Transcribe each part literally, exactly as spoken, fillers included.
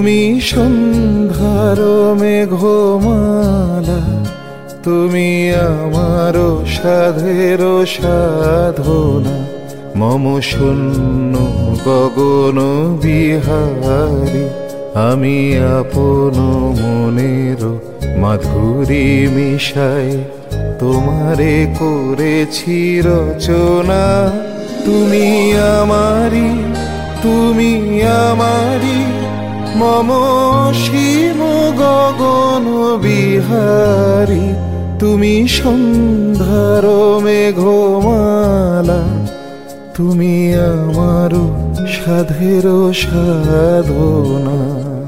তুমি সন্ধ্যার মেঘমালা, তুমি আমারও সাধের সাধনা। মম শূন্য গগন বিহারী, আমি আপন মনের মাধুরী মিশাই তোমারে করেছি রচনা। তুমি আমারি, তুমি আমারি, মম সীম গগন বিহারী। তুমি সন্ধ্যার মেঘমালা, তুমি আমারও সাধের সাধনা।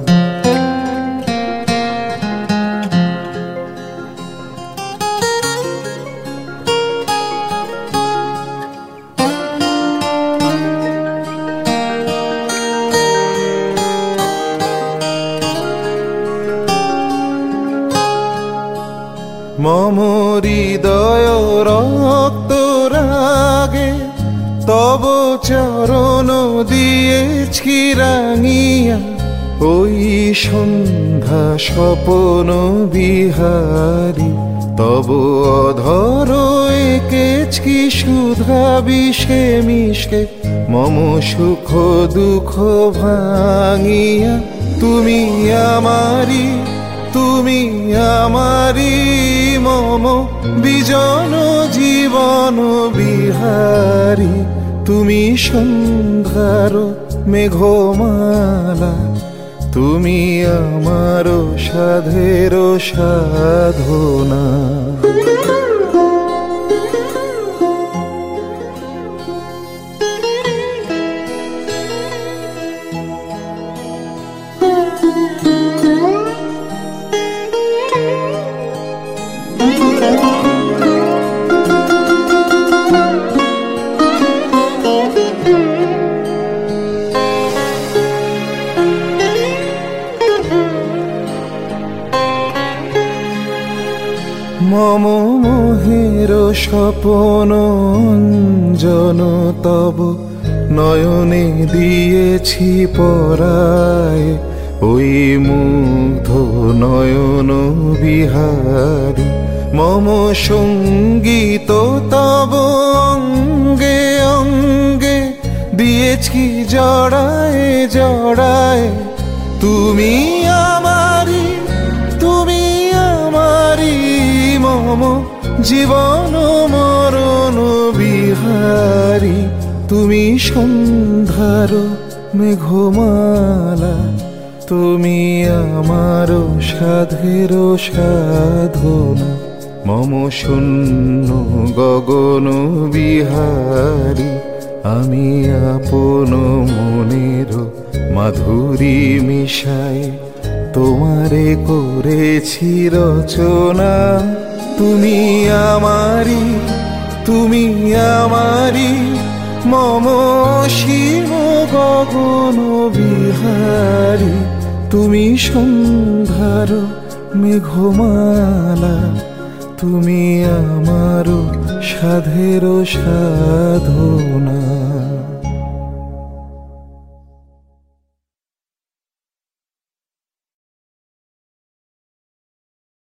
মম হৃদয় রক্ত রাগে তব চরণ দিয়েছি রাঙিয়া। ওই সন্ধ্যা স্বপন বিহারী, তব অধর এঁকেছি সুধা বিষে মিশে মম সুখ দুঃখ ভাঙিয়া। তুমি আমারি, তুমি আমারি, মম বিজন জীবন বিহারী। তুমি সন্ধ্যার মেঘমালা, তুমি আমার সাধের সাধনা। মম মোহের স্বপন অঞ্জন তব নয়নে দিয়েছি পরায়। ওই মুগ্ধ নয়ন বিহারী, মম সঙ্গীত তব অঙ্গে অঙ্গে দিয়েছি জড়ায় জড়ায়। তুমি আমারি, তুমি আমারি, মম জীবন মরণ বিহারী। তুমি সন্ধ্যার মেঘমালা, তুমি আমার সাধের সাধনা। মম শূন্য গগন বিহারী, আমি আপন মনের মাধুরী মিশাই তোমারে করেছি রচনা। তুমি আমারি, তুমি আমারি, মম সীম গগন বিহারী। তুমি সন্ধ্যার মেঘমালা, তুমি আমার সাধের সাধনা।